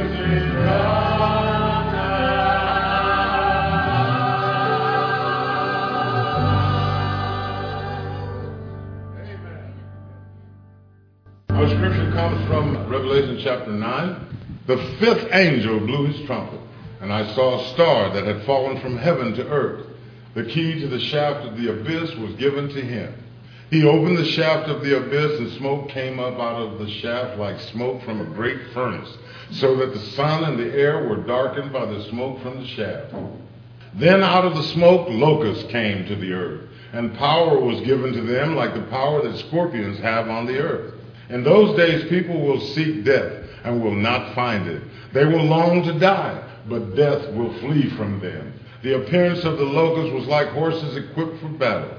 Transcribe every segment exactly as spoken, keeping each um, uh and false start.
Our scripture comes from Revelation chapter nine. The fifth angel blew his trumpet, and I saw a star that had fallen from heaven to earth. The key to the shaft of the abyss was given to him. He opened the shaft of the abyss, and smoke came up out of the shaft like smoke from a great furnace, so that the sun and the air were darkened by the smoke from the shaft. Then out of the smoke locusts came to the earth, and power was given to them like the power that scorpions have on the earth. In those days people will seek death and will not find it. They will long to die, but death will flee from them. The appearance of the locusts was like horses equipped for battle.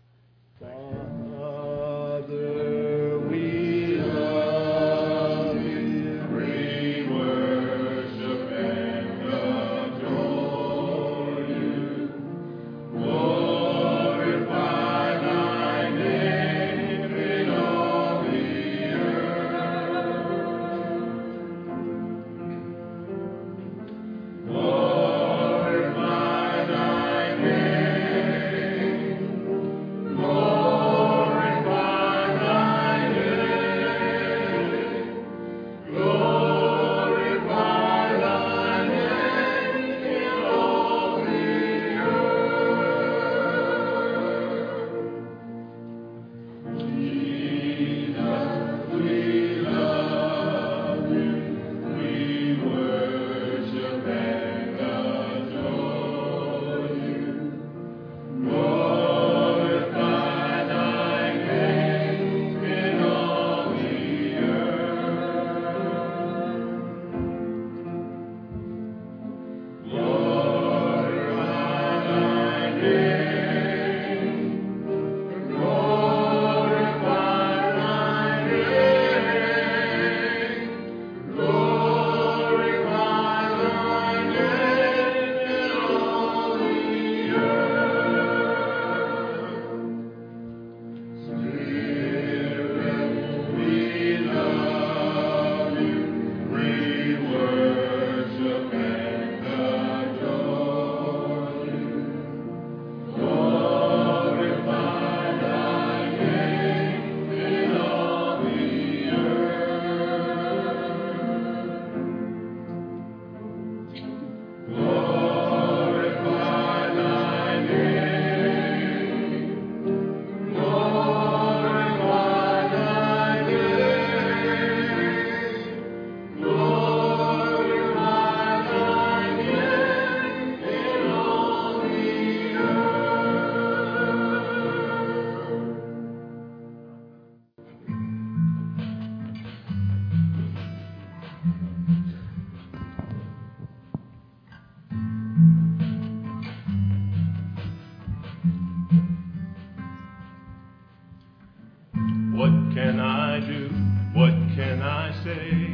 What can I do? What can I say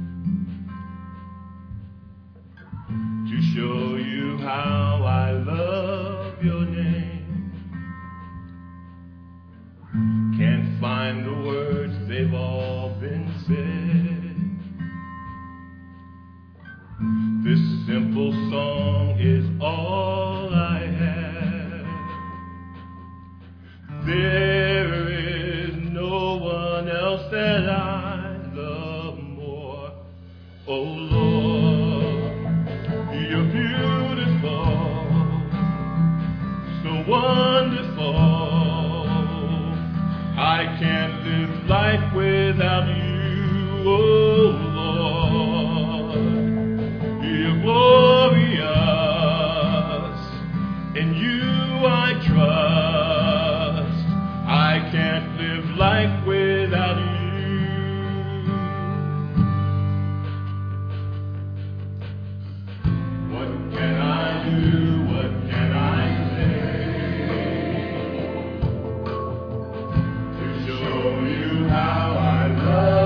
to show you how I love your name? Can't find the words, they've all been said. This simple song is all I have. There is no one else that I love more. Oh Lord, you're beautiful, so wonderful. I can't live life without you. Oh Lord, you're glorious, in you I trust. I can't live life without you. What can I do? What can I say to show you how I love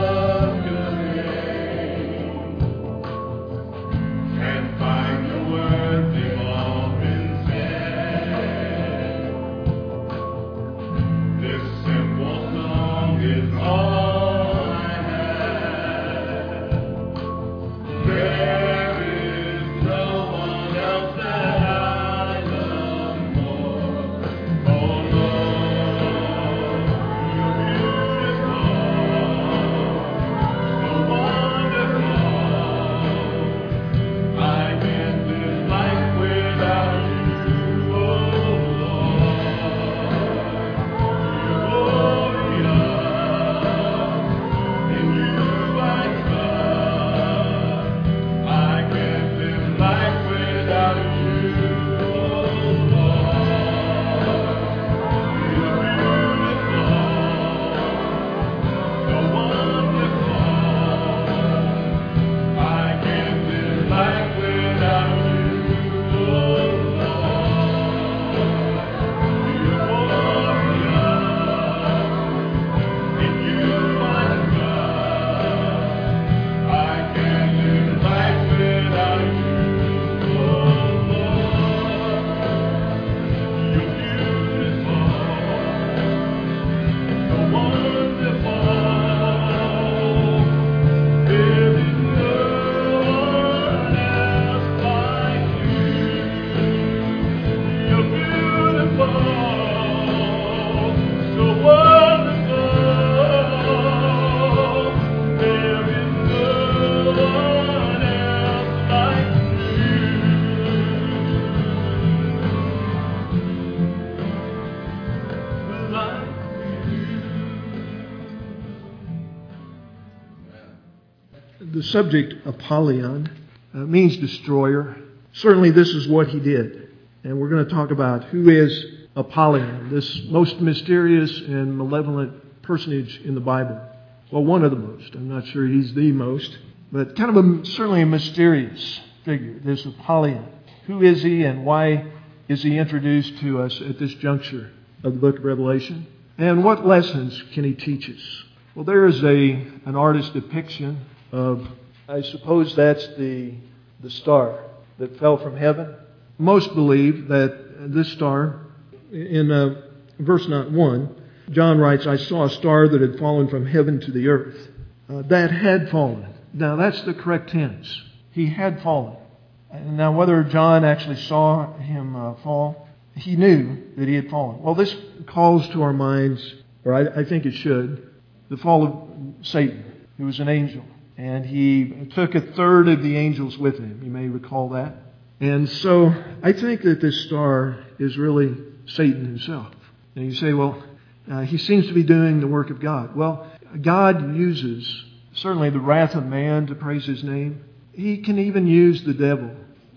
subject, Apollyon, uh, means destroyer. Certainly this is what he did. And we're going to talk about who is Apollyon, this most mysterious and malevolent personage in the Bible. Well, one of the most. I'm not sure he's the most, but kind of a, certainly a mysterious figure, this Apollyon. Who is he and why is he introduced to us at this juncture of the book of Revelation? And what lessons can he teach us? Well, there is a an artist's depiction of, I suppose that's the the star that fell from heaven. Most believe that this star, in uh, verse not one, John writes, I saw a star that had fallen from heaven to the earth. Uh, that had fallen. Now that's the correct tense. He had fallen. Now whether John actually saw him uh, fall, he knew that he had fallen. Well, this calls to our minds, or I, I think it should, the fall of Satan, who was an angel. And he took a third of the angels with him. You may recall that. And so I think that this star is really Satan himself. And you say, well, uh, he seems to be doing the work of God. Well, God uses certainly the wrath of man to praise His name. He can even use the devil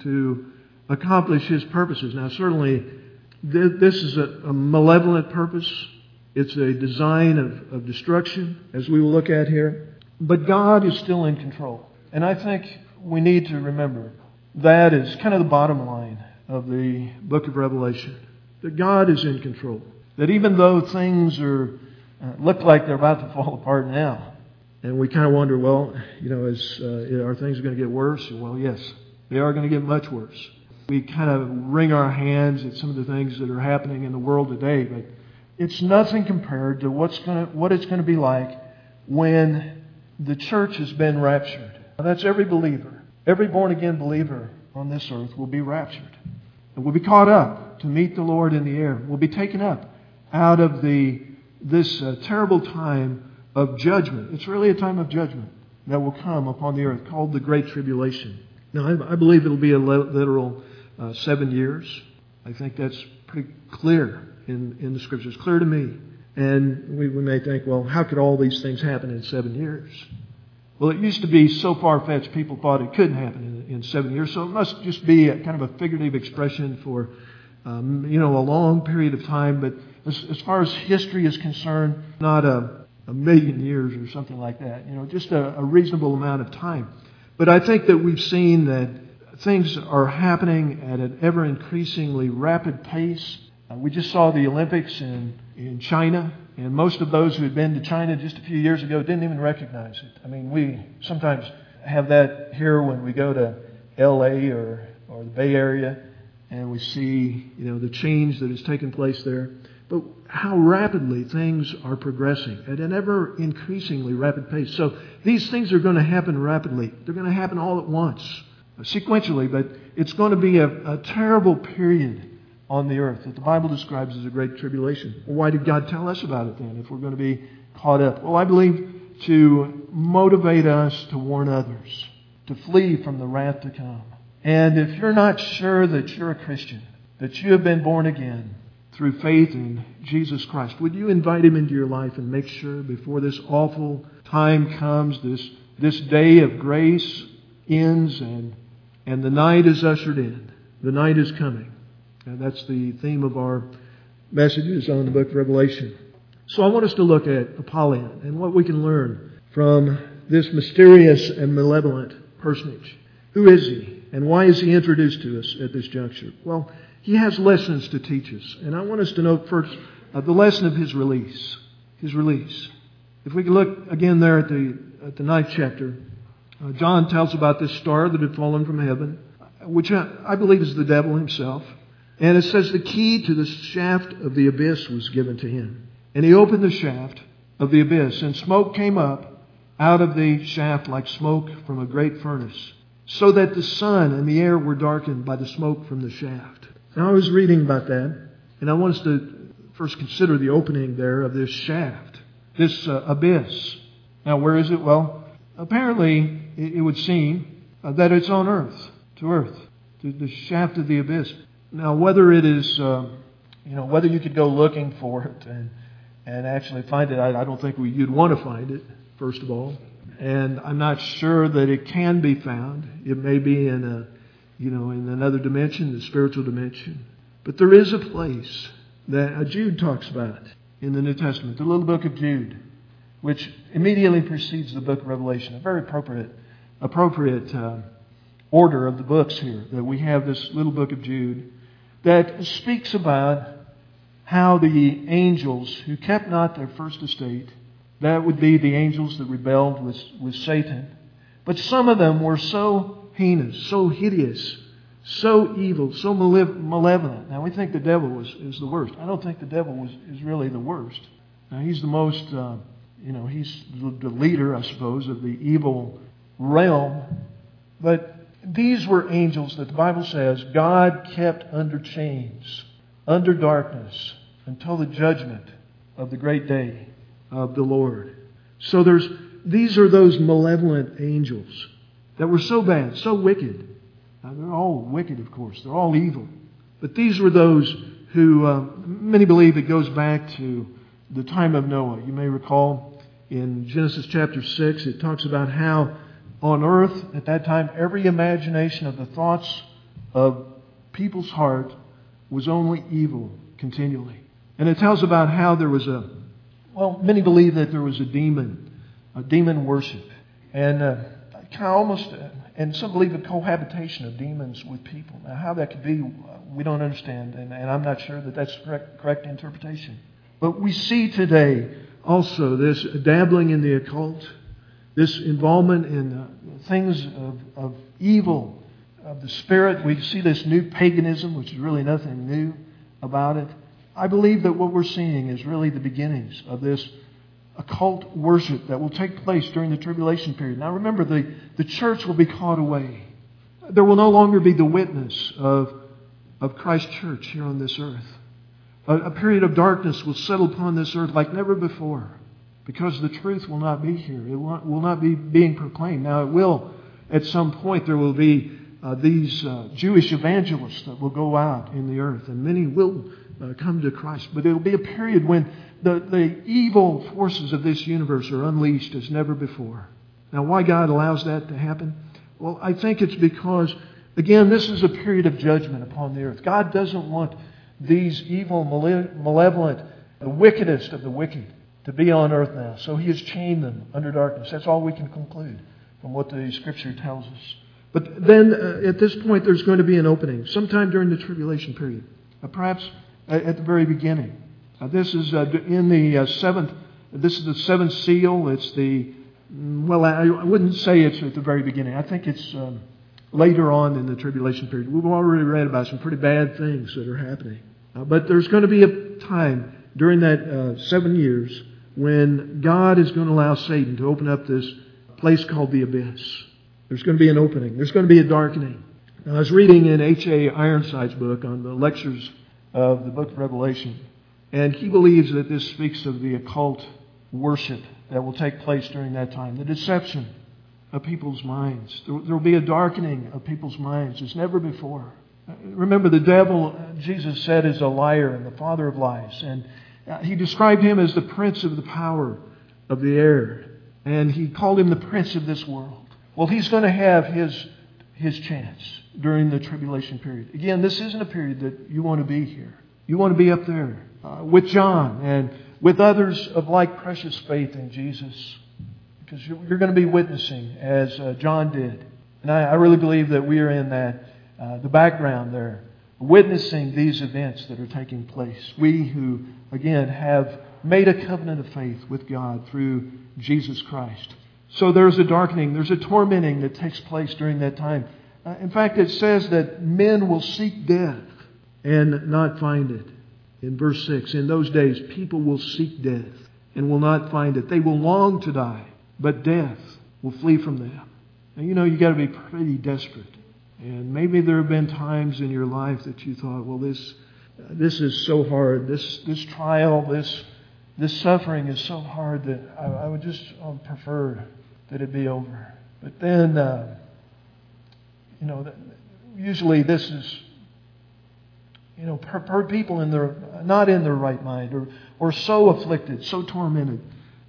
to accomplish His purposes. Now, certainly th- this is a, a malevolent purpose. It's a design of, of destruction, as we will look at here. But God is still in control. And I think we need to remember that is kind of the bottom line of the book of Revelation. That God is in control. That even though things are uh, look like they're about to fall apart now, and we kind of wonder, well, you know, is, uh, are things going to get worse? Well, yes, they are going to get much worse. We kind of wring our hands at some of the things that are happening in the world today, but it's nothing compared to what's going to, what it's going to be like when the church has been raptured. Now, that's every believer. Every born-again believer on this earth will be raptured. And will be caught up to meet the Lord in the air. Will be taken up out of the this uh, terrible time of judgment. It's really a time of judgment that will come upon the earth called the Great Tribulation. Now, I, I believe it'll be a literal uh, seven years. I think that's pretty clear in, in the Scriptures. Clear to me. And we, we may think, well, how could all these things happen in seven years? Well, it used to be so far-fetched, people thought it couldn't happen in, in seven years. So it must just be a kind of a figurative expression for, um, you know, a long period of time. But as, as far as history is concerned, not a, a million years or something like that. You know, just a, a reasonable amount of time. But I think that we've seen that things are happening at an ever-increasingly rapid pace. Uh, we just saw the Olympics in, in China. And most of those who had been to China just a few years ago didn't even recognize it. I mean, we sometimes have that here when we go to L A or, or the Bay Area and we see, you know, the change that has taken place there. But how rapidly things are progressing at an ever increasingly rapid pace. So these things are going to happen rapidly. They're going to happen all at once, sequentially, but it's going to be a, a terrible period on the earth that the Bible describes as a great tribulation. Well, why did God tell us about it then if we're going to be caught up? Well, I believe to motivate us to warn others, to flee from the wrath to come. And if you're not sure that you're a Christian, that you have been born again through faith in Jesus Christ, would you invite Him into your life and make sure before this awful time comes, this, this day of grace ends and, and the night is ushered in. The night is coming. And that's the theme of our messages on the book of Revelation. So I want us to look at Apollyon and what we can learn from this mysterious and malevolent personage. Who is he? And why is he introduced to us at this juncture? Well, he has lessons to teach us. And I want us to note first uh, the lesson of his release. His release. If we can look again there at the, at the ninth chapter, uh, John tells about this star that had fallen from heaven, which I, I believe is the devil himself. And it says the key to the shaft of the abyss was given to him. And he opened the shaft of the abyss, and smoke came up out of the shaft like smoke from a great furnace, so that the sun and the air were darkened by the smoke from the shaft. Now I was reading about that, and I want us to first consider the opening there of this shaft, this uh, abyss. Now where is it? Well, apparently it, it would seem uh, that it's on earth, to earth, to the shaft of the abyss. Now, whether it is, uh, you know, whether you could go looking for it and and actually find it, I, I don't think we, you'd want to find it, first of all. And I'm not sure that it can be found. It may be in a, you know, in another dimension, the spiritual dimension. But there is a place that Jude talks about in the New Testament, the little book of Jude, which immediately precedes the book of Revelation. A very appropriate, appropriate uh, order of the books here, that we have this little book of Jude that speaks about how the angels who kept not their first estate, that would be the angels that rebelled with, with Satan, but some of them were so heinous, so hideous, so evil, so malevolent. Now we think the devil is, is the worst. I don't think the devil was, is really the worst. Now he's the most, uh, you know, he's the leader, I suppose, of the evil realm. But these were angels that the Bible says God kept under chains, under darkness, until the judgment of the great day of the Lord. So there's these are those malevolent angels that were so bad, so wicked. Now, they're all wicked, of course. They're all evil. But these were those who, uh, many believe it goes back to the time of Noah. You may recall in Genesis chapter six, it talks about how on earth at that time, every imagination of the thoughts of people's heart was only evil continually. And it tells about how there was a, well, many believe that there was a demon, a demon worship. And uh, kind of almost, uh, and some believe a cohabitation of demons with people. Now, how that could be, uh, we don't understand. And, and I'm not sure that that's the correct, correct interpretation. But we see today also this dabbling in the occult, this involvement in uh, things of, of evil, of the spirit. We see this new paganism, which is really nothing new about it. I believe that what we're seeing is really the beginnings of this occult worship that will take place during the tribulation period. Now remember, the, the church will be caught away. There will no longer be the witness of, of Christ's church here on this earth. A, a period of darkness will settle upon this earth like never before, because the truth will not be here. It will not be being proclaimed. Now it will, at some point, there will be uh, these uh, Jewish evangelists that will go out in the earth, and many will uh, come to Christ. But it will be a period when the, the evil forces of this universe are unleashed as never before. Now, why God allows that to happen? Well, I think it's because, again, this is a period of judgment upon the earth. God doesn't want these evil, malevolent, the wickedest of the wicked to be on earth now. So He has chained them under darkness. That's all we can conclude from what the Scripture tells us. But then uh, at this point there's going to be an opening sometime during the tribulation period. Uh, perhaps at the very beginning. Uh, this is uh, in the uh, seventh, this is the seventh seal. It's the, well, I, I wouldn't say it's at the very beginning. I think it's um, later on in the tribulation period. We've already read about some pretty bad things that are happening. Uh, but there's going to be a time during that uh, seven years when God is going to allow Satan to open up this place called the abyss. There's going to be an opening. There's going to be a darkening. Now, I was reading in H A Ironside's book on the lectures of the book of Revelation, and he believes that this speaks of the occult worship that will take place during that time, the deception of people's minds. There will be a darkening of people's minds as never before. Remember, the devil, Jesus said, is a liar and the father of lies. And He described him as the prince of the power of the air. And He called him the prince of this world. Well, he's going to have his, his chance during the tribulation period. Again, this isn't a period that you want to be here. You want to be up there uh, with John and with others of like precious faith in Jesus. Because you're going to be witnessing as uh, John did. And I, I really believe that we are in that Uh, the background there, witnessing these events that are taking place. We who, again, have made a covenant of faith with God through Jesus Christ. So there's a darkening, there's a tormenting that takes place during that time. Uh, in fact, it says that men will seek death and not find it. In verse six, in those days, people will seek death and will not find it. They will long to die, but death will flee from them. Now, you know, you got to be pretty desperate. And maybe there have been times in your life that you thought, well, this uh, this is so hard. This this trial, this this suffering is so hard that I, I would just um, prefer that it be over. But then, uh, you know, usually this is, you know, per, per people in their not in their right mind, or or so afflicted, so tormented,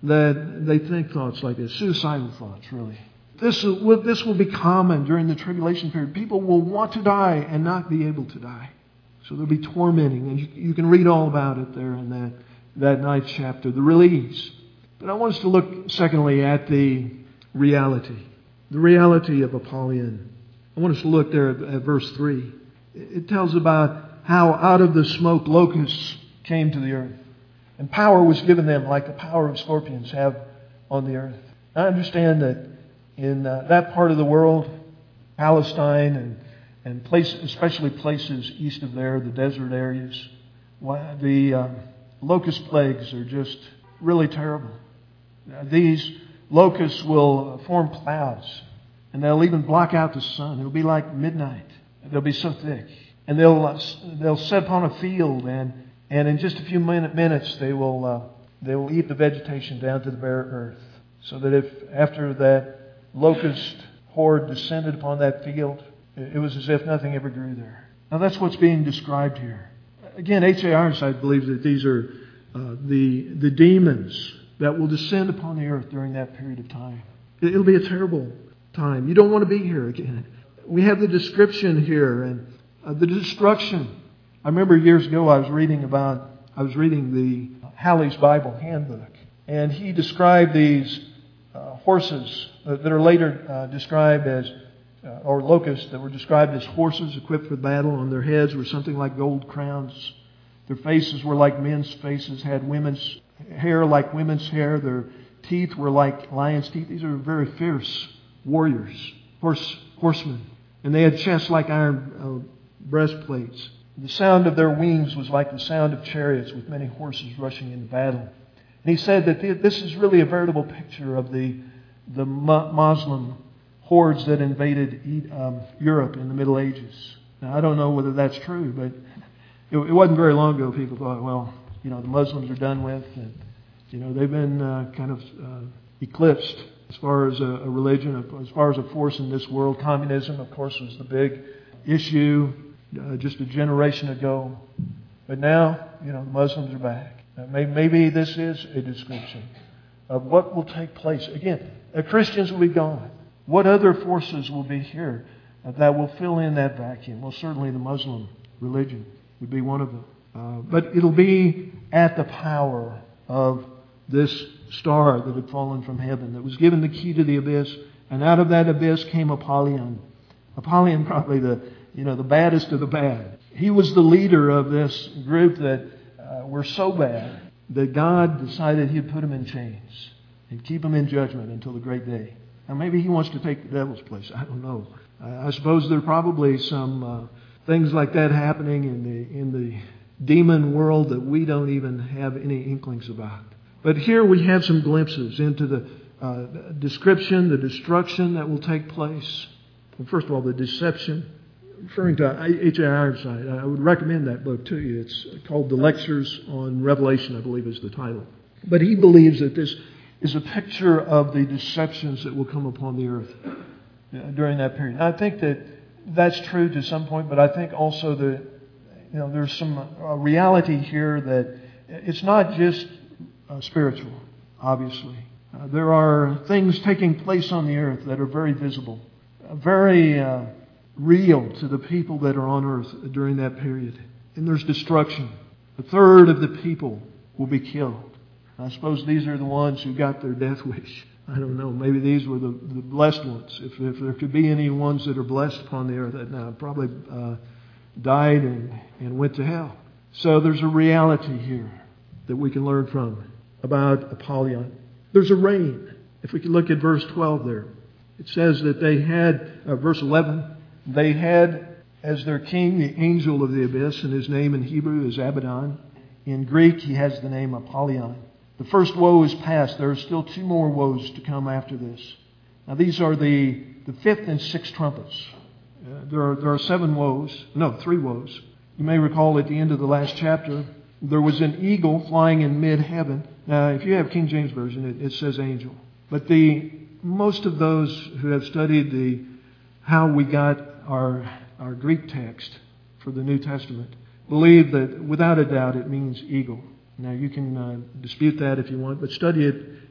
that they think thoughts like this, suicidal thoughts, really. This will, this will be common during the tribulation period. People will want to die and not be able to die. So there'll be tormenting, and you, you can read all about it there in that, that ninth chapter, the release. But I want us to look, secondly, at the reality. The reality of Apollyon. I want us to look there at, at verse three. It tells about how out of the smoke locusts came to the earth. And power was given them like the power of scorpions have on the earth. I understand that in uh, that part of the world, Palestine and, and place, especially places east of there, the desert areas, why, the uh, locust plagues are just really terrible. Uh, these locusts will form clouds, and they'll even block out the sun. It'll be like midnight. They'll be so thick. And they'll uh, they'll set upon a field, and, and in just a few minute, minutes they will uh, they will eat the vegetation down to the bare earth. So that if after that locust horde descended upon that field, it was as if nothing ever grew there. Now that's what's being described here. Again, H A Ironside believes that these are uh, the the demons that will descend upon the earth during that period of time. It'll be a terrible time. You don't want to be here again. We have the description here and uh, the destruction. I remember years ago I was reading about, I was reading the Halley's Bible handbook, and he described these uh, horses that are later uh, described as, uh, or locusts that were described as horses equipped for battle. On their heads were something like gold crowns. Their faces were like men's faces, had women's hair like women's hair. Their teeth were like lions' teeth. These are very fierce warriors, horse horsemen. And they had chests like iron uh, breastplates. The sound of their wings was like the sound of chariots with many horses rushing into battle. And he said that this is really a veritable picture of the the Muslim hordes that invaded um, Europe in the Middle Ages. Now, I don't know whether that's true, but it, it wasn't very long ago people thought, well, you know, the Muslims are done with, and, you know, they've been uh, kind of uh, eclipsed as far as a, a religion, as far as a force in this world. Communism, of course, was the big issue uh, just a generation ago. But now, you know, the Muslims are back. Uh, maybe, maybe this is a description of what will take place. Again, the Christians will be gone. What other forces will be here uh, that will fill in that vacuum? Well, certainly the Muslim religion would be one of them. Uh, but it'll be at the power of this star that had fallen from heaven, that was given the key to the abyss, and out of that abyss came Apollyon. Apollyon, probably the you know the baddest of the bad. He was the leader of this group that uh, were so bad that God decided He'd put them in chains and keep them in judgment until the great day. Now maybe He wants to take the devil's place. I don't know. I, I suppose there are probably some uh, things like that happening in the in the demon world that we don't even have any inklings about. But here we have some glimpses into the uh, description, the destruction that will take place. Well, first of all, the deception. Referring to H A Ironside, I would recommend that book to you. It's called The Lectures on Revelation, I believe is the title. But he believes that this is a picture of the deceptions that will come upon the earth during that period. I think that that's true to some point, but I think also that you know there's some uh, reality here that it's not just uh, spiritual, obviously. Uh, there are things taking place on the earth that are very visible, uh, very uh, real to the people that are on earth during that period. And there's destruction. A third of the people will be killed. I suppose these are the ones who got their death wish. I don't know. Maybe these were the, the blessed ones. If, if there could be any ones that are blessed upon the earth, that now probably uh, died and, and went to hell. So there's a reality here that we can learn from about Apollyon. There's a reign. If we could look at verse twelve there. It says that they had, uh, verse eleven, they had as their king the angel of the abyss, and his name in Hebrew is Abaddon. In Greek, he has the name Apollyon. The first woe is past. There are still two more woes to come after this. Now, these are the, the fifth and sixth trumpets. Uh, there are there are seven woes. No, three woes. You may recall at the end of the last chapter, there was an eagle flying in mid-heaven. Now, if you have King James Version, it, it says angel. But the most of those who have studied the how we got our our Greek text for the New Testament believe that without a doubt it means eagle. Now you can uh, dispute that if you want, but study it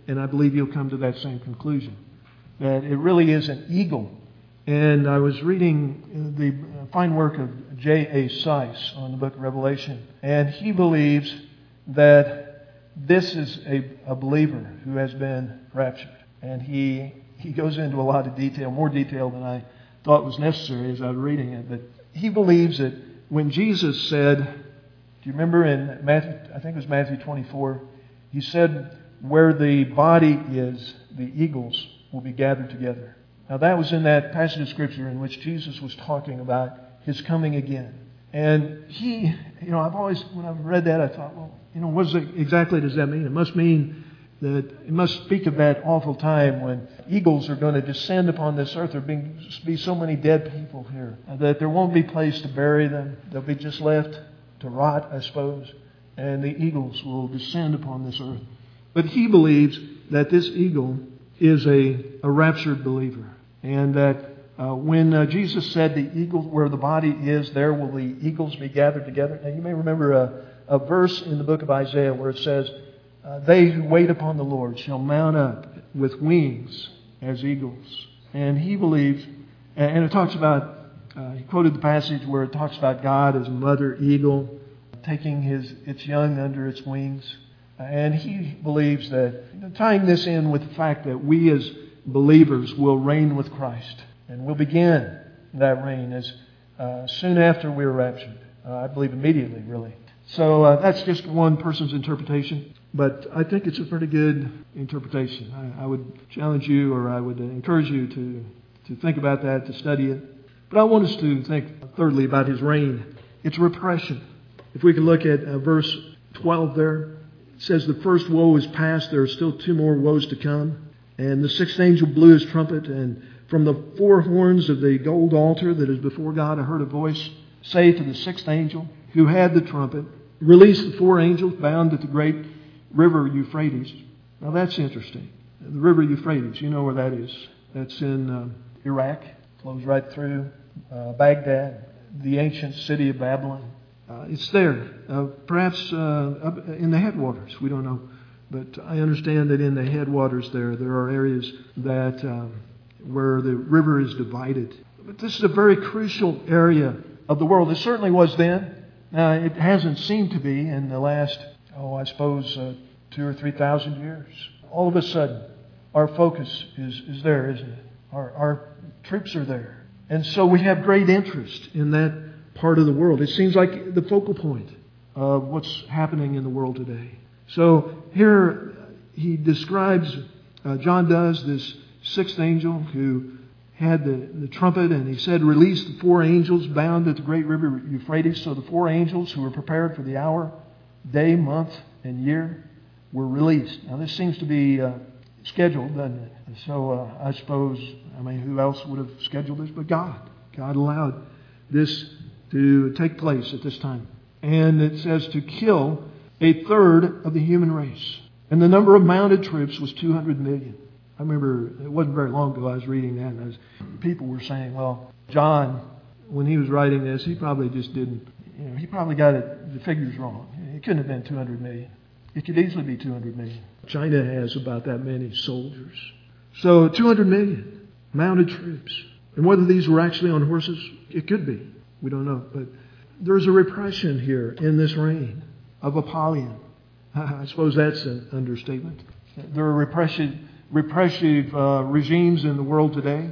and I believe you'll come to that same conclusion, that it really is an eagle. And I was reading the fine work of J A Seiss on the book of Revelation, and he believes that this is a, a believer who has been raptured. And he he goes into a lot of detail, more detail than I thought was necessary as I was reading it. But he believes that when Jesus said, do you remember in Matthew, I think it was Matthew twenty-four, he said, where the body is, the eagles will be gathered together. Now that was in that passage of Scripture in which Jesus was talking about His coming again. And he, you know, I've always, when I've read that, I thought, well, you know, what does it, exactly does that mean? It must mean that, it must speak of that awful time when eagles are going to descend upon this earth. There will be so many dead people here that there won't be place to bury them. They'll be just left to rot, I suppose. And the eagles will descend upon this earth. But he believes that this eagle is a, a raptured believer. And that uh, when uh, Jesus said the eagle, where the body is, there will the eagles be gathered together. Now you may remember a, a verse in the book of Isaiah where it says, uh, they who wait upon the Lord shall mount up with wings as eagles. And he believes, and it talks about, uh, he quoted the passage where it talks about God as a mother eagle taking his its young under its wings. And he believes that, you know, tying this in with the fact that we as believers will reign with Christ. And we'll begin that reign as uh, soon after we're raptured. Uh, I believe immediately, really. So uh, that's just one person's interpretation. But I think it's a pretty good interpretation. I, I would challenge you, or I would encourage you to, to think about that, to study it. But I want us to think, thirdly, about His reign. It's repression. If we can look at uh, verse twelve there. It says, the first woe is past. There are still two more woes to come. And the sixth angel blew his trumpet, and from the four horns of the gold altar that is before God, I heard a voice say to the sixth angel who had the trumpet, release the four angels bound at the great river Euphrates. Now that's interesting. The river Euphrates, you know where that is. That's in uh, Iraq. Flows right through uh, Baghdad, the ancient city of Babylon. Uh, it's there, uh, perhaps uh, up in the headwaters. We don't know. But I understand that in the headwaters there, there are areas that um, where the river is divided. But this is a very crucial area of the world. It certainly was then. Now, it hasn't seemed to be in the last, oh, I suppose, uh, two or three thousand years. All of a sudden, our focus is, is there, isn't it? Our, our troops are there. And so we have great interest in that part of the world. It seems like the focal point of what's happening in the world today. So here he describes, uh, John does, this sixth angel who had the, the trumpet, and he said, release the four angels bound at the great river Euphrates. So the four angels who were prepared for the hour, day, month, and year were released. Now this seems to be uh, scheduled, doesn't it? And so uh, I suppose, I mean, who else would have scheduled this but God? God allowed this to take place at this time. And it says to kill a third of the human race. And the number of mounted troops was two hundred million. I remember it wasn't very long ago I was reading that, and was, people were saying, well, John, when he was writing this, he probably just didn't, you know, he probably got it, the figures wrong. It couldn't have been two hundred million. It could easily be two hundred million. China has about that many soldiers. So two hundred million mounted troops. And whether these were actually on horses, it could be. We don't know. But there's a repression here in this reign of Apollyon. I suppose that's an understatement. There are repressive, repressive uh, regimes in the world today,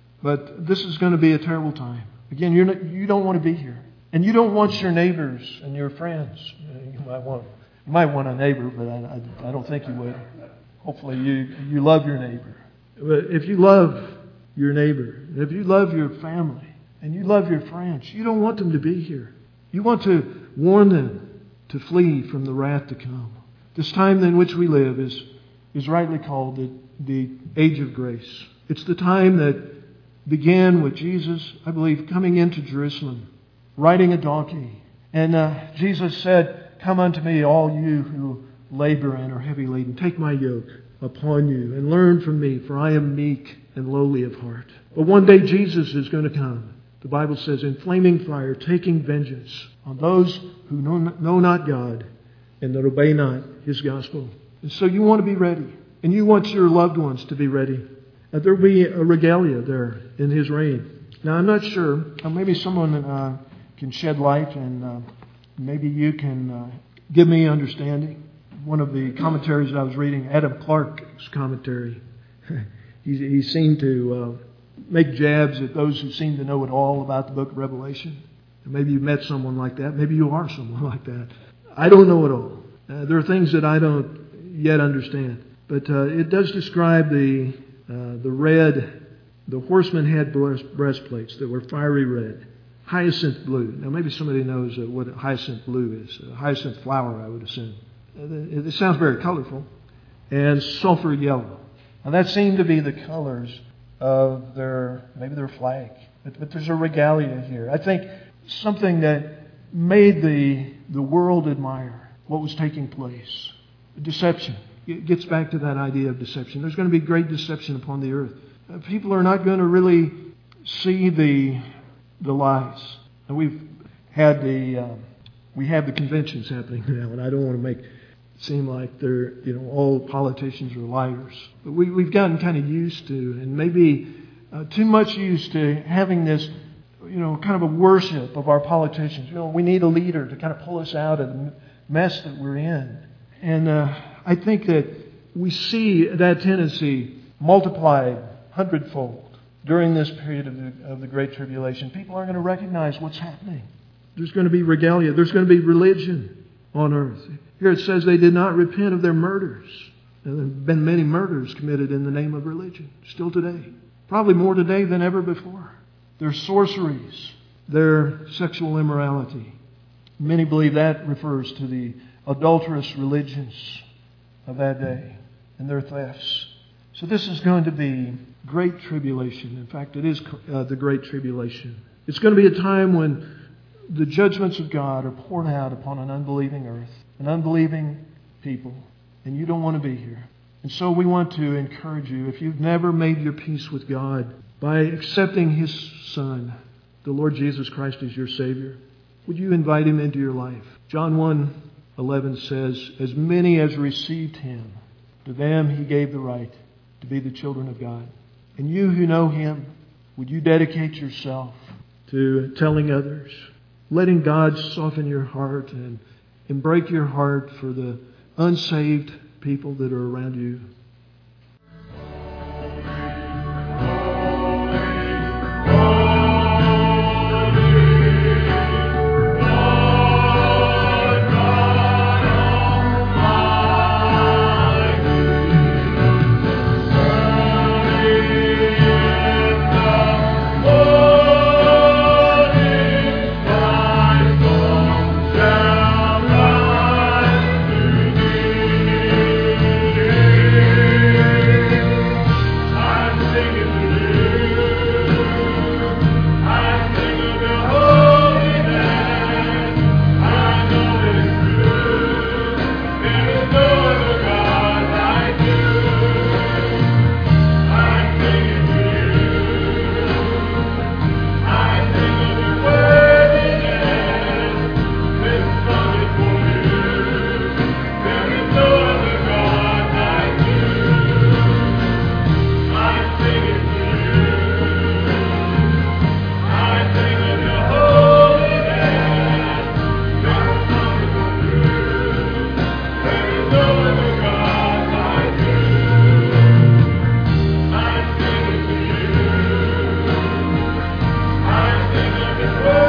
but this is going to be a terrible time. Again, you're not, you don't want to be here. And you don't want your neighbors and your friends. You might want, you might want a neighbor, but I, I, I don't think you would. Hopefully you, you love your neighbor. But if you love your neighbor, if you love your family, and you love your friends, you don't want them to be here. You want to warn them to flee from the wrath to come. This time in which we live is, is rightly called the, the age of grace. It's the time that began with Jesus, I believe, coming into Jerusalem, riding a donkey. And uh, Jesus said, come unto me, all you who labor and are heavy laden. Take my yoke upon you and learn from me, for I am meek and lowly of heart. But one day Jesus is going to come. The Bible says, in flaming fire, taking vengeance on those who know, know not God and that obey not His gospel. And so you want to be ready. And you want your loved ones to be ready. Uh, there will be a regalia there in His reign. Now, I'm not sure. Uh, maybe someone uh, can shed light, and uh, maybe you can uh, give me understanding. One of the commentaries that I was reading, Adam Clarke's commentary, he, he seemed to uh, make jabs at those who seem to know it all about the book of Revelation. And maybe you met someone like that. Maybe you are someone like that. I don't know it all. Uh, there are things that I don't yet understand. But uh, it does describe the uh, the red, the horsemen had breast, breastplates that were fiery red, hyacinth blue. Now maybe somebody knows uh, what hyacinth blue is. A hyacinth flower, I would assume. Uh, it, it sounds very colorful. And sulfur yellow. Now that seemed to be the colors of their, maybe their flag. But, but there's a regalia here. I think something that made the the world admire what was taking place. Deception. It gets back to that idea of deception. There's going to be great deception upon the earth. Uh, people are not going to really see the the lies. And we've had the uh, we have the conventions happening now, and I don't want to make it seem like they're you know all politicians are liars. But we we've gotten kind of used to, and maybe uh, too much used to having this you know kind of a worship of our politicians. You know, we need a leader to kind of pull us out of the mess that we're in, and. Uh, I think that we see that tendency multiplied hundredfold during this period of the, of the Great Tribulation. People aren't going to recognize what's happening. There's going to be regalia. There's going to be religion on earth. Here it says they did not repent of their murders. And there have been many murders committed in the name of religion, still today. Probably more today than ever before. Their sorceries, their sexual immorality. Many believe that refers to the adulterous religions of that day and their thefts. So this is going to be great tribulation. In fact, it is uh, the great tribulation. It's going to be a time when the judgments of God are poured out upon an unbelieving earth, an unbelieving people, and you don't want to be here. And so we want to encourage you, if you've never made your peace with God by accepting His Son, the Lord Jesus Christ, as your Savior, would you invite Him into your life? John one eleven says, as many as received Him, to them He gave the right to be the children of God. And you who know Him, would you dedicate yourself to telling others, letting God soften your heart and, and break your heart for the unsaved people that are around you? Praise